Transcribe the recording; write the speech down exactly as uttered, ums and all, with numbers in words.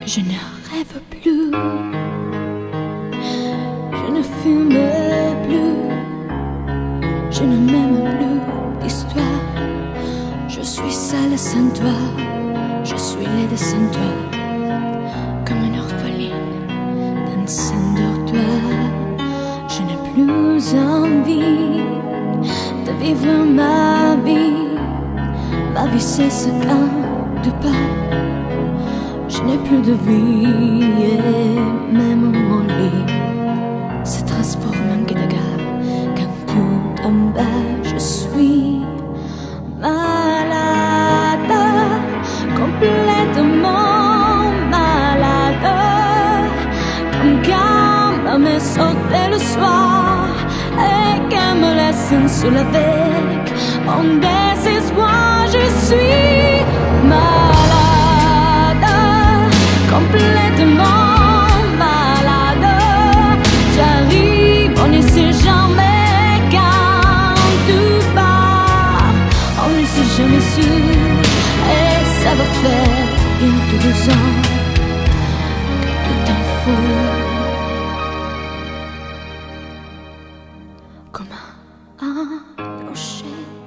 Je ne rêve plus, je ne fume plus, je ne m'aime plus d'histoire. Je suis sale sans toi, je suis laide sans toi, comme une orpheline dans un dortoir. Je n'ai plus envie de vivre ma vie, ma vie c'est ce quand tu pars. Je n'ai plus de vie et même mon lit se transforme en quai de gare. Quand tout en bas, je suis malade, complètement malade. Comme quand ma mère sortait le soir et qu'elle me laisse seule avec mon désespoir. Je suis malade, complètement malade. J'arrive, on ne sait jamais quand tu pars. On ne sait jamais sûr, et ça va faire bientôt deux ans que tout en faut. Comme un rocher.